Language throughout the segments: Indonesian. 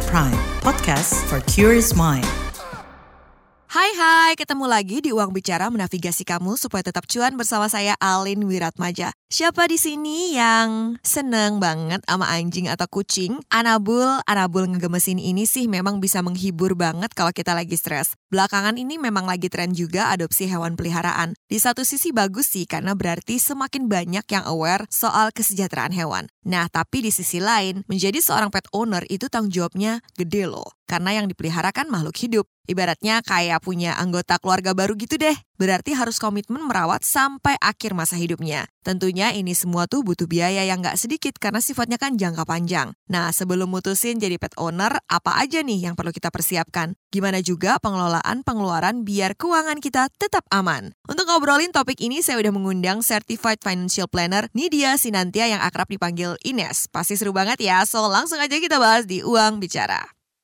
Prime, podcast for curious mind. Hai, ketemu lagi di Uang Bicara menavigasi kamu supaya tetap cuan bersama saya Alin Wiratmaja. Siapa di sini yang seneng banget sama anjing atau kucing? Anabul ngegemesin ini sih memang bisa menghibur banget kalau kita lagi stres. Belakangan ini memang lagi tren juga adopsi hewan peliharaan. Di satu sisi bagus sih karena berarti semakin banyak yang aware soal kesejahteraan hewan. Nah, tapi di sisi lain, menjadi seorang pet owner itu tanggung jawabnya gede loh. Karena yang dipelihara kan makhluk hidup. Ibaratnya kayak punya anggota keluarga baru gitu deh. Berarti harus komitmen merawat sampai akhir masa hidupnya. Tentunya ini semua tuh butuh biaya yang gak sedikit karena sifatnya kan jangka panjang. Nah, sebelum mutusin jadi pet owner, apa aja nih yang perlu kita persiapkan? Gimana juga pengelolaan pengeluaran biar keuangan kita tetap aman? Untuk ngobrolin topik ini, saya udah mengundang Certified Financial Planner Nidia Sinantia yang akrab dipanggil Ines. Pasti seru banget ya, so langsung aja kita bahas di Uang Bicara.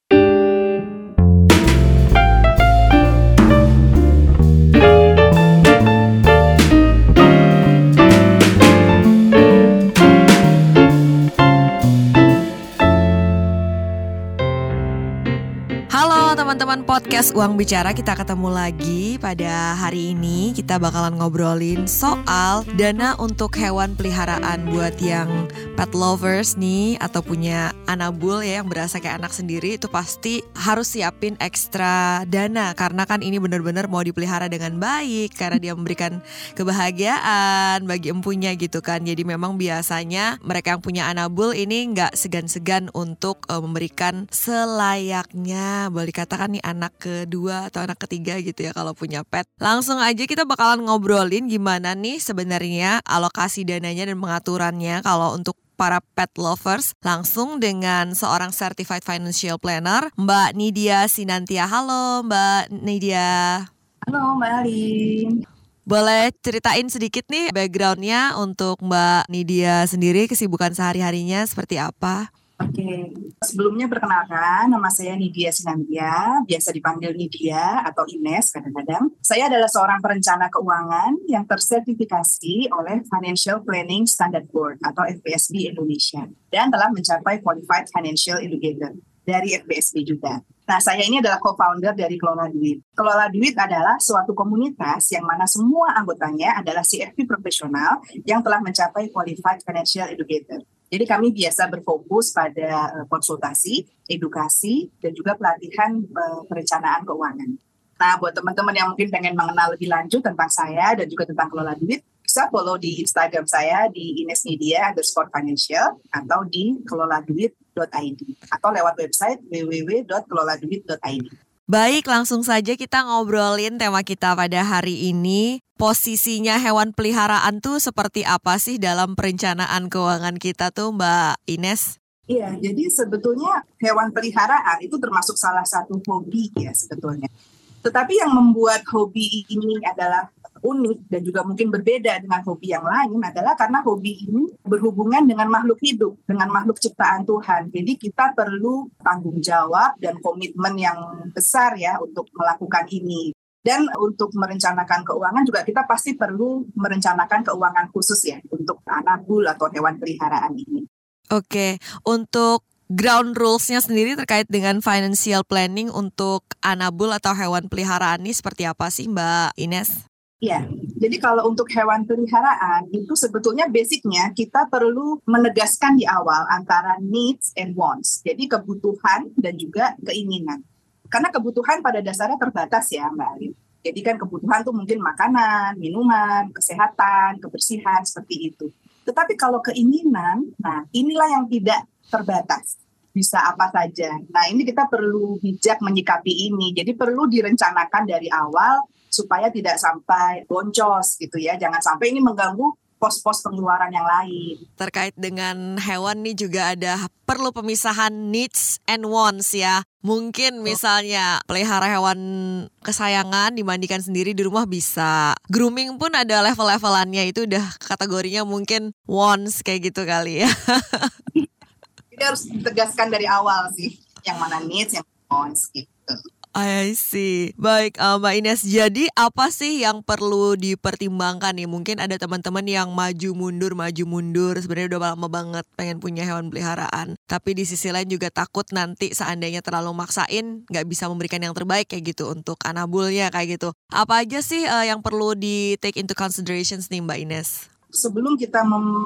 Teman-teman podcast Uang Bicara, kita ketemu lagi pada hari ini. Kita bakalan ngobrolin soal dana untuk hewan peliharaan buat yang pet lovers nih atau punya anabul ya yang berasa kayak anak sendiri. Itu pasti harus siapin ekstra dana karena kan ini benar-benar mau dipelihara dengan baik karena dia memberikan kebahagiaan bagi empunya gitu kan. Jadi memang biasanya mereka yang punya anabul ini nggak segan-segan untuk memberikan selayaknya, boleh katakan nih anak kedua atau anak ketiga gitu ya kalau punya pet. Langsung aja kita bakalan ngobrolin gimana nih sebenarnya alokasi dananya dan pengaturannya kalau untuk para pet lovers langsung dengan seorang Certified Financial Planner, Mbak Nidia Sinantia. Halo Mbak Nidia. Halo Mbak Alin. Boleh ceritain sedikit nih backgroundnya untuk Mbak Nidia sendiri, kesibukan sehari-harinya seperti apa? Oke, sebelumnya perkenalkan, nama saya Nidia Sinantia, biasa dipanggil Nidia atau Ines kadang-kadang. Saya adalah seorang perencana keuangan yang tersertifikasi oleh Financial Planning Standard Board atau FPSB Indonesia dan telah mencapai Qualified Financial Educator dari FPSB juga. Nah, saya ini adalah co-founder dari Kelola Duit. Kelola Duit adalah suatu komunitas yang mana semua anggotanya adalah CFP profesional yang telah mencapai Qualified Financial Educator. Jadi kami biasa berfokus pada konsultasi, edukasi, dan juga pelatihan perencanaan keuangan. Nah, buat teman-teman yang mungkin pengen mengenal lebih lanjut tentang saya dan juga tentang Kelola Duit, bisa follow di Instagram saya di inesnidia_financial atau di keloladuit.id atau lewat website www.keloladuit.id. Baik, langsung saja kita ngobrolin tema kita pada hari ini. Posisinya hewan peliharaan tuh seperti apa sih dalam perencanaan keuangan kita tuh Mbak Ines? Iya, jadi sebetulnya hewan peliharaan itu termasuk salah satu hobi ya sebetulnya. Tetapi yang membuat hobi ini adalah unik dan juga mungkin berbeda dengan hobi yang lain adalah karena hobi ini berhubungan dengan makhluk hidup, dengan makhluk ciptaan Tuhan. Jadi kita perlu tanggung jawab dan komitmen yang besar ya untuk melakukan ini. Dan untuk merencanakan keuangan juga kita pasti perlu merencanakan keuangan khusus ya untuk anabul atau hewan peliharaan ini. Oke, untuk ground rules-nya sendiri terkait dengan financial planning untuk anabul atau hewan peliharaan ini seperti apa sih Mbak Ines? Ya, jadi kalau untuk hewan peliharaan itu sebetulnya basicnya kita perlu menegaskan di awal antara needs and wants. Jadi kebutuhan dan juga keinginan. Karena kebutuhan pada dasarnya terbatas ya Mbak Alin. Jadi kan kebutuhan tuh mungkin makanan, minuman, kesehatan, kebersihan seperti itu. Tetapi kalau keinginan, nah inilah yang tidak terbatas. Bisa apa saja. Nah ini kita perlu bijak menyikapi ini. Jadi perlu direncanakan dari awal supaya tidak sampai boncos gitu ya. Jangan sampai ini mengganggu pos-pos pengeluaran yang lain. Terkait dengan hewan nih juga ada perlu pemisahan needs and wants ya. Mungkin misalnya pelihara hewan kesayangan dimandikan sendiri di rumah bisa. Grooming pun ada level-levelannya, itu udah kategorinya mungkin wants kayak gitu kali ya. Jadi harus ditegaskan dari awal sih. Yang mana needs, yang wants gitu. I see. Baik, Mbak Ines. Jadi apa sih yang perlu dipertimbangkan nih? Mungkin ada teman-teman yang maju mundur. Sebenarnya udah lama banget pengen punya hewan peliharaan. Tapi di sisi lain juga takut nanti seandainya terlalu maksain nggak bisa memberikan yang terbaik kayak gitu untuk anabulnya kayak gitu. Apa aja sih yang perlu di take into considerations nih Mbak Ines? Sebelum kita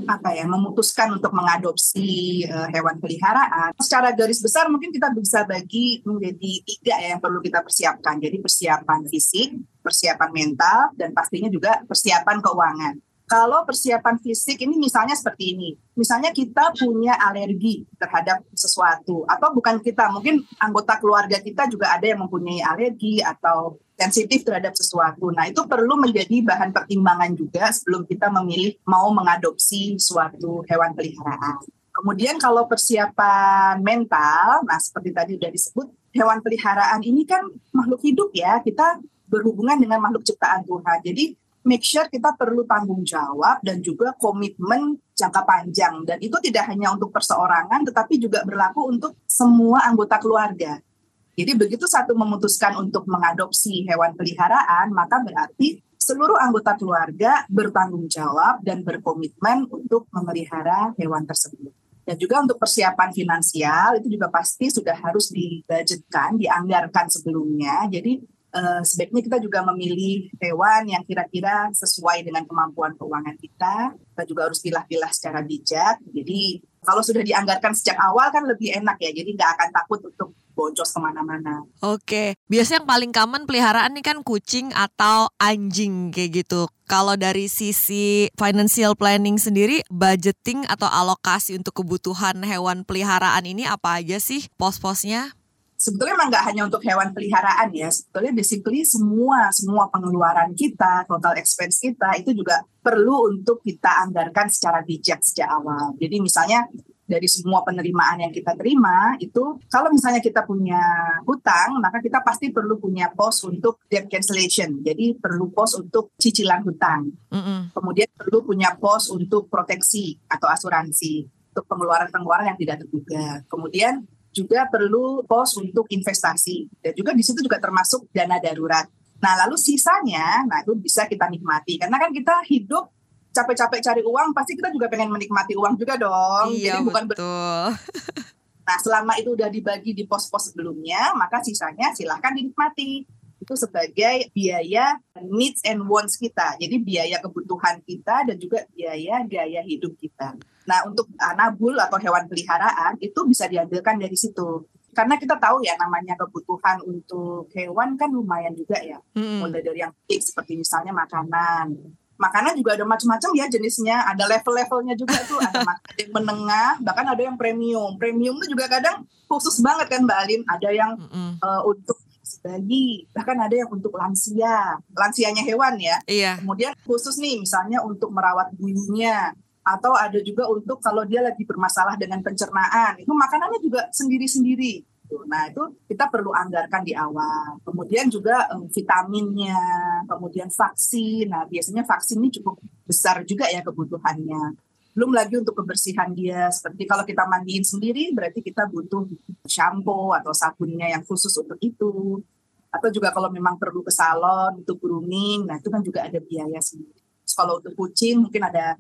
memutuskan untuk mengadopsi hewan peliharaan, secara garis besar mungkin kita bisa bagi menjadi 3 yang perlu kita persiapkan. Jadi persiapan fisik, persiapan mental, dan pastinya juga persiapan keuangan. Kalau persiapan fisik ini misalnya seperti ini. Misalnya kita punya alergi terhadap sesuatu. Atau bukan kita, mungkin anggota keluarga kita juga ada yang mempunyai alergi atau sensitif terhadap sesuatu. Nah, itu perlu menjadi bahan pertimbangan juga sebelum kita memilih mau mengadopsi suatu hewan peliharaan. Kemudian kalau persiapan mental, nah seperti tadi sudah disebut, hewan peliharaan ini kan makhluk hidup ya. Kita berhubungan dengan makhluk ciptaan Tuhan. Jadi, make sure kita perlu tanggung jawab dan juga komitmen jangka panjang. Dan itu tidak hanya untuk perseorangan, tetapi juga berlaku untuk semua anggota keluarga. Jadi begitu satu memutuskan untuk mengadopsi hewan peliharaan, maka berarti seluruh anggota keluarga bertanggung jawab dan berkomitmen untuk memelihara hewan tersebut. Dan juga untuk persiapan finansial, itu juga pasti sudah harus dibudgetkan, dianggarkan sebelumnya. Jadi sebaiknya kita juga memilih hewan yang kira-kira sesuai dengan kemampuan keuangan kita. Kita juga harus pilah-pilah secara bijak. Jadi kalau sudah dianggarkan sejak awal kan lebih enak ya. Jadi nggak akan takut untuk boncos kemana-mana. Oke, biasanya yang paling common peliharaan nih kan kucing atau anjing kayak gitu. Kalau dari sisi financial planning sendiri, budgeting atau alokasi untuk kebutuhan hewan peliharaan ini apa aja sih pos-posnya? Sebetulnya memang nggak hanya untuk hewan peliharaan ya, sebetulnya basically semua pengeluaran kita, total expense kita itu juga perlu untuk kita anggarkan secara bijak sejak awal. Jadi misalnya dari semua penerimaan yang kita terima itu, kalau misalnya kita punya hutang, maka kita pasti perlu punya pos untuk debt cancellation. Jadi perlu pos untuk cicilan hutang. Kemudian perlu punya pos untuk proteksi atau asuransi untuk pengeluaran-pengeluaran yang tidak terduga. Kemudian juga perlu pos untuk investasi, dan juga di situ juga termasuk dana darurat. Nah, lalu sisanya, nah itu bisa kita nikmati. Karena kan kita hidup capek-capek cari uang, pasti kita juga pengen menikmati uang juga dong. Iya, jadi bukan betul. Nah, selama itu udah dibagi di pos-pos sebelumnya, maka sisanya silahkan dinikmati. Itu sebagai biaya needs and wants kita. Jadi biaya kebutuhan kita dan juga biaya gaya hidup kita. Nah, untuk anabul atau hewan peliharaan itu bisa diambilkan dari situ. Karena kita tahu ya namanya kebutuhan untuk hewan kan lumayan juga ya. Mulai dari yang fix seperti misalnya makanan. Makanan juga ada macam-macam ya jenisnya. Ada level-levelnya juga tuh. Ada yang menengah, bahkan ada yang premium. Premium itu juga kadang khusus banget kan Mbak Alin. Ada yang untuk bayi, bahkan ada yang untuk lansianya hewan ya. Iya. Kemudian khusus nih misalnya untuk merawat bulunya, atau ada juga untuk kalau dia lagi bermasalah dengan pencernaan, itu makanannya juga sendiri-sendiri. Nah itu kita perlu anggarkan di awal. Kemudian juga vitaminnya, kemudian vaksin. Nah biasanya vaksin ini cukup besar juga ya kebutuhannya. Belum lagi untuk kebersihan dia, seperti kalau kita mandiin sendiri berarti kita butuh shampoo atau sabunnya yang khusus untuk itu. Atau juga kalau memang perlu ke salon untuk grooming, nah itu kan juga ada biaya sendiri. Terus kalau untuk kucing mungkin ada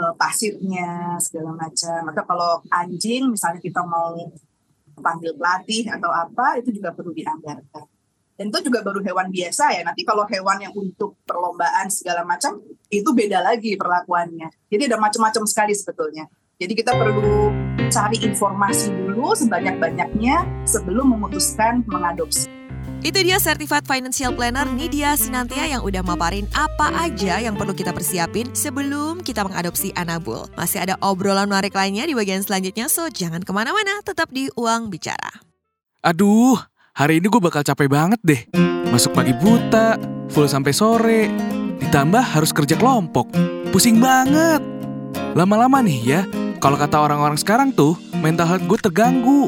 pasirnya segala macam. Atau kalau anjing misalnya kita mau panggil pelatih atau apa, itu juga perlu dianggarkan. Dan itu juga baru hewan biasa ya. Nanti kalau hewan yang untuk perlombaan segala macam, itu beda lagi perlakuannya. Jadi ada macam-macam sekali sebetulnya. Jadi kita perlu cari informasi dulu sebanyak-banyaknya sebelum memutuskan mengadopsi. Itu dia Certified Financial Planner Nidia Sinantia yang udah maparin apa aja yang perlu kita persiapin sebelum kita mengadopsi anabul. Masih ada obrolan menarik lainnya di bagian selanjutnya, so jangan kemana-mana, tetap di Uang Bicara. Aduh, hari ini gue bakal capek banget deh. Masuk pagi buta, full sampai sore, ditambah harus kerja kelompok. Pusing banget. Lama-lama nih ya, kalau kata orang-orang sekarang tuh, mental health gue terganggu.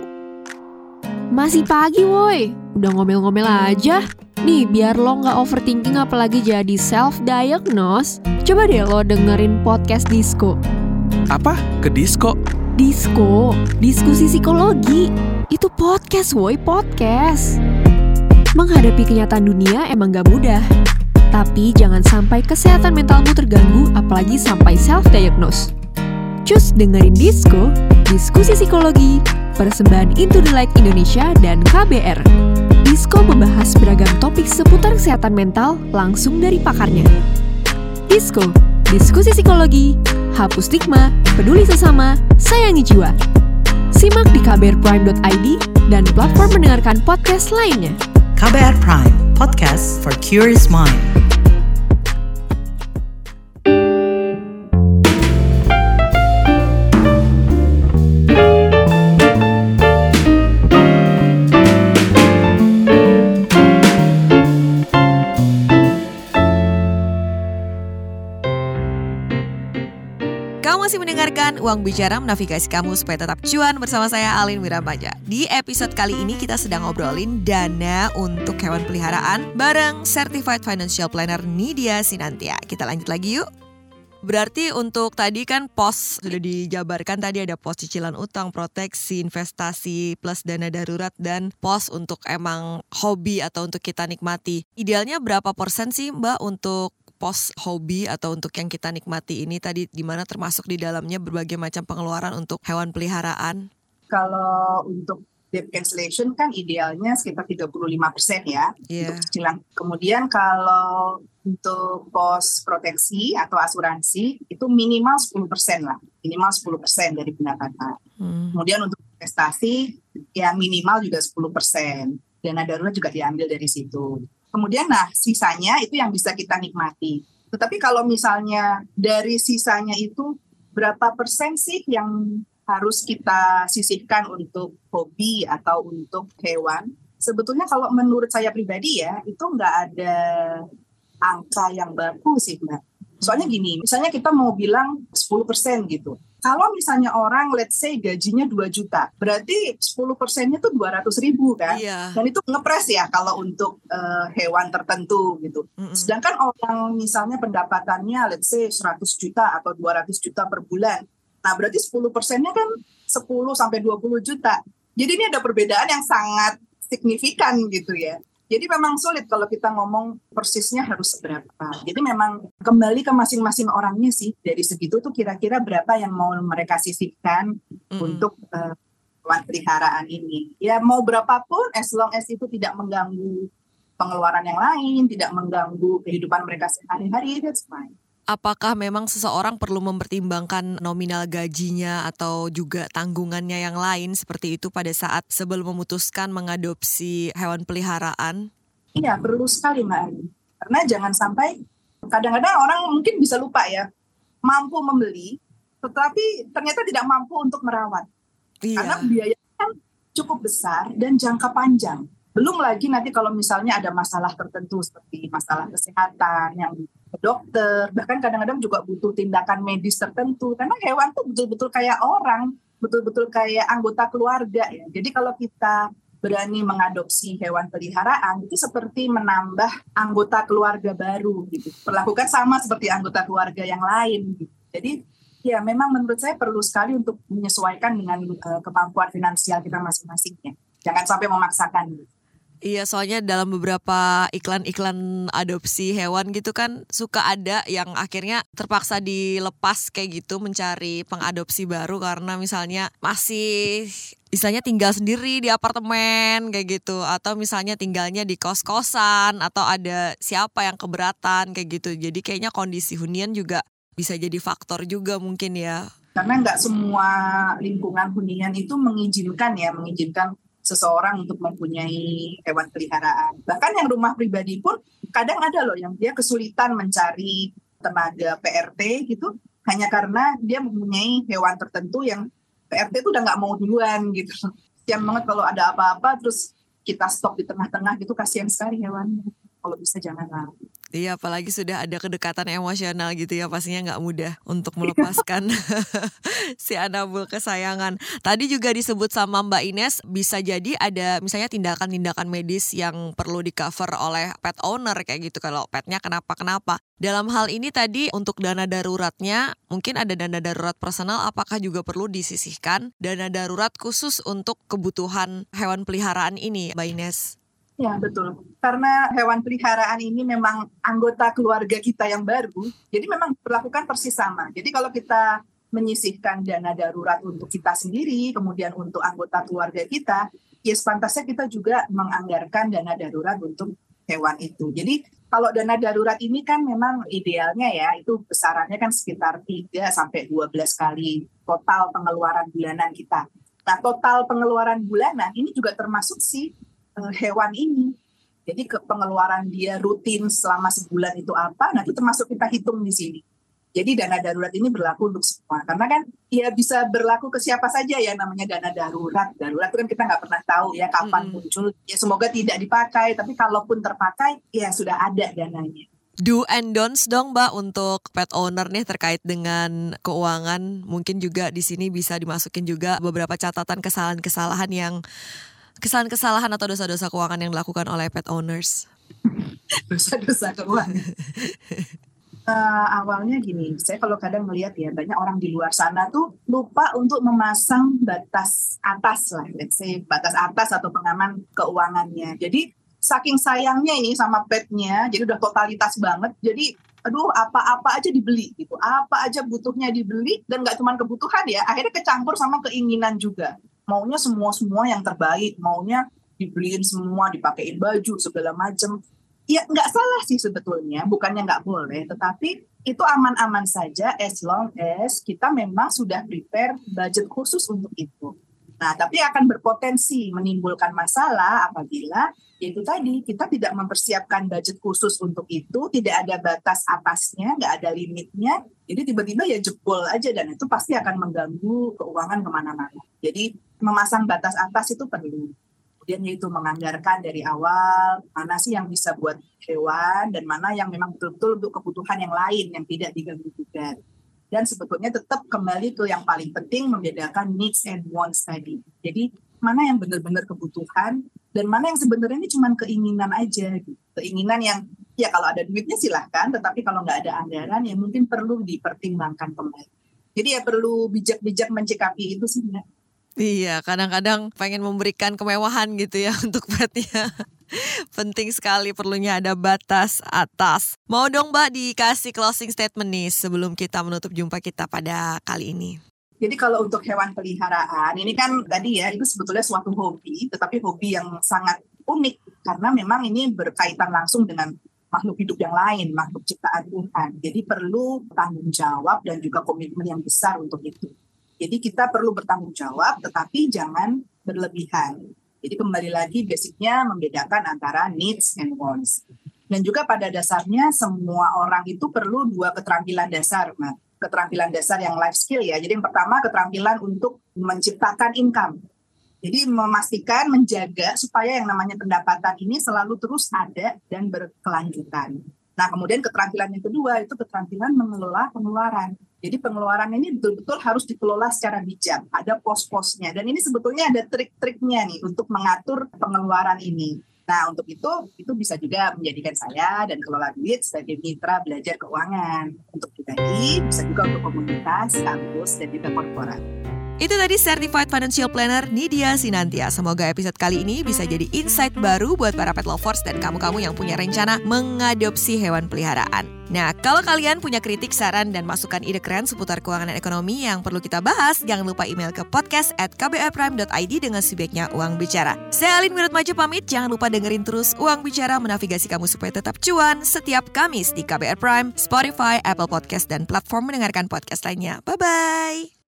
Masih pagi woi, udah ngomel-ngomel aja. Nih biar lo gak overthinking apalagi jadi self-diagnose, coba deh lo dengerin podcast Disko. Apa? Ke Disko? Disko, diskusi psikologi. Itu podcast woi, podcast. Menghadapi kenyataan dunia emang gak mudah. Tapi jangan sampai kesehatan mentalmu terganggu, apalagi sampai self-diagnose. Cus dengerin Disko, Diskusi Psikologi, persembahan Into the Light Indonesia dan KBR. Disko membahas beragam topik seputar kesehatan mental langsung dari pakarnya. Disko, Diskusi Psikologi, hapus stigma, peduli sesama, sayangi jiwa. Simak di kbrprime.id dan platform mendengarkan podcast lainnya. KBR Prime, podcast for curious mind. Kamu masih mendengarkan Uang Bicara, menavigasi kamu supaya tetap cuan bersama saya Alin Wiramaja. Di episode kali ini kita sedang ngobrolin dana untuk hewan peliharaan bareng Certified Financial Planner Nidia Sinantia. Kita lanjut lagi yuk. Berarti untuk tadi kan pos sudah dijabarkan, tadi ada pos cicilan utang, proteksi, investasi, plus dana darurat, dan pos untuk emang hobi atau untuk kita nikmati. Idealnya berapa persen sih Mbak untuk pos hobi atau untuk yang kita nikmati ini tadi, di mana termasuk di dalamnya berbagai macam pengeluaran untuk hewan peliharaan? Kalau untuk debt cancellation kan idealnya sekitar 35% ya untuk cicilan. Kemudian kalau untuk pos proteksi atau asuransi itu minimal 10% lah, minimal 10% dari pendapatan. Kemudian untuk investasi ya minimal juga 10%. Dana darurat juga diambil dari situ. Kemudian sisanya itu yang bisa kita nikmati. Tetapi kalau misalnya dari sisanya itu berapa persen sih yang harus kita sisihkan untuk hobi atau untuk hewan? Sebetulnya kalau menurut saya pribadi ya, itu nggak ada angka yang baku sih Mbak. Soalnya gini, misalnya kita mau bilang 10% gitu. Kalau misalnya orang let's say gajinya 2 juta, berarti 10%-nya tuh 200.000 kan? Iya. Dan itu ngepres ya kalau untuk hewan tertentu gitu. Sedangkan orang misalnya pendapatannya let's say 100 juta atau 200 juta per bulan. Nah berarti 10%-nya kan 10 sampai 20 juta. Jadi ini ada perbedaan yang sangat signifikan gitu ya. Jadi memang sulit kalau kita ngomong persisnya harus berapa. Jadi memang kembali ke masing-masing orangnya sih. Dari segitu tuh kira-kira berapa yang mau mereka sisihkan untuk hewan peliharaan ini. Ya mau berapapun as long as itu tidak mengganggu pengeluaran yang lain, tidak mengganggu kehidupan mereka sehari-hari, that's fine. Apakah memang seseorang perlu mempertimbangkan nominal gajinya atau juga tanggungannya yang lain seperti itu pada saat sebelum memutuskan mengadopsi hewan peliharaan? Iya, perlu sekali Mbak Ari. Karena jangan sampai, kadang-kadang orang mungkin bisa lupa ya, mampu membeli, tetapi ternyata tidak mampu untuk merawat. Iya. Karena biayanya kan cukup besar dan jangka panjang. Belum lagi nanti kalau misalnya ada masalah tertentu seperti masalah kesehatan yang ke dokter, bahkan kadang-kadang juga butuh tindakan medis tertentu. Karena hewan tuh betul-betul kayak orang, betul-betul kayak anggota keluarga ya. Jadi kalau kita berani mengadopsi hewan peliharaan, itu seperti menambah anggota keluarga baru gitu. Perlakukan sama seperti anggota keluarga yang lain gitu. Jadi ya memang menurut saya perlu sekali untuk menyesuaikan dengan kemampuan finansial kita masing-masingnya. Jangan sampai memaksakan gitu. Iya, soalnya dalam beberapa iklan-iklan adopsi hewan gitu kan suka ada yang akhirnya terpaksa dilepas kayak gitu mencari pengadopsi baru karena misalnya masih tinggal sendiri di apartemen kayak gitu, atau misalnya tinggalnya di kos-kosan, atau ada siapa yang keberatan kayak gitu. Jadi kayaknya kondisi hunian juga bisa jadi faktor juga mungkin ya. Karena nggak semua lingkungan hunian itu mengizinkan seseorang untuk mempunyai hewan peliharaan. Bahkan yang rumah pribadi pun kadang ada loh yang dia kesulitan mencari tenaga PRT gitu, hanya karena dia mempunyai hewan tertentu yang PRT itu udah nggak mau duluan gitu. Kasian banget kalau ada apa-apa terus kita stop di tengah-tengah gitu, kasian sekali hewannya. Kalau bisa janganlah. Iya, apalagi sudah ada kedekatan emosional gitu ya, pastinya nggak mudah untuk melepaskan si Anabul kesayangan. Tadi juga disebut sama Mbak Ines, bisa jadi ada misalnya tindakan-tindakan medis yang perlu di cover oleh pet owner kayak gitu kalau petnya kenapa-kenapa. Dalam hal ini tadi untuk dana daruratnya, mungkin ada dana darurat personal, apakah juga perlu disisihkan dana darurat khusus untuk kebutuhan hewan peliharaan ini, Mbak Ines? Ya, betul. Karena hewan peliharaan ini memang anggota keluarga kita yang baru, jadi memang perlakukan persis sama. Jadi kalau kita menyisihkan dana darurat untuk kita sendiri, kemudian untuk anggota keluarga kita, ya sepantasnya kita juga menganggarkan dana darurat untuk hewan itu. Jadi kalau dana darurat ini kan memang idealnya ya, itu besarannya kan sekitar 3-12 kali total pengeluaran bulanan kita. Nah, total pengeluaran bulanan ini juga termasuk si hewan ini. Jadi pengeluaran dia rutin selama sebulan itu apa, nah itu termasuk kita hitung di sini. Jadi dana darurat ini berlaku untuk semua. Karena kan ya bisa berlaku ke siapa saja ya, namanya dana darurat. Darurat itu kan kita nggak pernah tahu ya kapan muncul. Ya semoga tidak dipakai, tapi kalaupun terpakai ya sudah ada dananya. Do and don'ts dong Mbak untuk pet owner nih terkait dengan keuangan. Mungkin juga di sini bisa dimasukin juga beberapa catatan kesalahan-kesalahan atau dosa-dosa keuangan yang dilakukan oleh pet owners. Dosa-dosa keuangan. Awalnya gini, saya kalau kadang melihat ya banyak orang di luar sana tuh lupa untuk memasang batas atas lah, let's say batas atas atau pengaman keuangannya. Jadi saking sayangnya ini sama petnya, jadi udah totalitas banget. Jadi apa-apa aja dibeli gitu, apa aja butuhnya dibeli, dan nggak cuma kebutuhan ya, akhirnya kecampur sama keinginan juga. Maunya semua yang terbaik, maunya dibeliin semua, dipakein baju segala macam. Ya nggak salah sih sebetulnya, bukannya nggak boleh, tetapi itu aman-aman saja as long as kita memang sudah prepare budget khusus untuk itu. Nah, tapi akan berpotensi menimbulkan masalah apabila yaitu tadi kita tidak mempersiapkan budget khusus untuk itu, tidak ada batas atasnya, nggak ada limitnya, jadi tiba-tiba ya jebol aja dan itu pasti akan mengganggu keuangan kemana-mana. Jadi memasang batas atas itu perlu. Kemudian yaitu menganggarkan dari awal mana sih yang bisa buat hewan dan mana yang memang betul-betul untuk kebutuhan yang lain yang tidak diganggu-gugat. Dan sebetulnya tetap kembali ke yang paling penting, membedakan needs and wants tadi. Jadi mana yang benar-benar kebutuhan dan mana yang sebenarnya ini cuma keinginan aja. Gitu. Keinginan yang ya kalau ada duitnya silahkan, tetapi kalau nggak ada anggaran ya mungkin perlu dipertimbangkan kembali. Jadi ya perlu bijak-bijak mencikapi itu sih. Iya, kadang-kadang pengen memberikan kemewahan gitu ya untuk petnya. Penting sekali perlunya ada batas atas. Mau dong Mbak dikasih closing statement nih sebelum kita menutup jumpa kita pada kali ini. Jadi kalau untuk hewan peliharaan, ini kan tadi ya itu sebetulnya suatu hobi, tetapi hobi yang sangat unik karena memang ini berkaitan langsung dengan makhluk hidup yang lain, makhluk ciptaan Tuhan. Jadi perlu tanggung jawab dan juga komitmen yang besar untuk itu. Jadi kita perlu bertanggung jawab, tetapi jangan berlebihan. Jadi kembali lagi basicnya membedakan antara needs and wants. Dan juga pada dasarnya semua orang itu perlu 2 keterampilan dasar. Nah, keterampilan dasar yang life skill ya. Jadi yang pertama keterampilan untuk menciptakan income. Jadi memastikan, menjaga supaya yang namanya pendapatan ini selalu terus ada dan berkelanjutan. Nah kemudian keterampilan yang kedua itu keterampilan mengelola pengeluaran. Jadi pengeluaran ini betul-betul harus dikelola secara bijak, ada pos-posnya. Dan ini sebetulnya ada trik-triknya nih untuk mengatur pengeluaran ini. Nah untuk itu bisa juga menjadikan saya dan kelola duit sebagai mitra belajar keuangan. Untuk pribadi, bisa juga untuk komunitas, kampus, dan juga korporat. Itu tadi Certified Financial Planner Nidia Sinantia. Semoga episode kali ini bisa jadi insight baru buat para pet lovers dan kamu-kamu yang punya rencana mengadopsi hewan peliharaan. Nah, kalau kalian punya kritik, saran, dan masukan ide keren seputar keuangan dan ekonomi yang perlu kita bahas, jangan lupa email ke podcast@kbrprime.id dengan subjeknya Uang Bicara. Saya Alin Wiratmaja pamit, jangan lupa dengerin terus Uang Bicara menavigasi kamu supaya tetap cuan setiap Kamis di KBR Prime, Spotify, Apple Podcast, dan platform mendengarkan podcast lainnya. Bye-bye!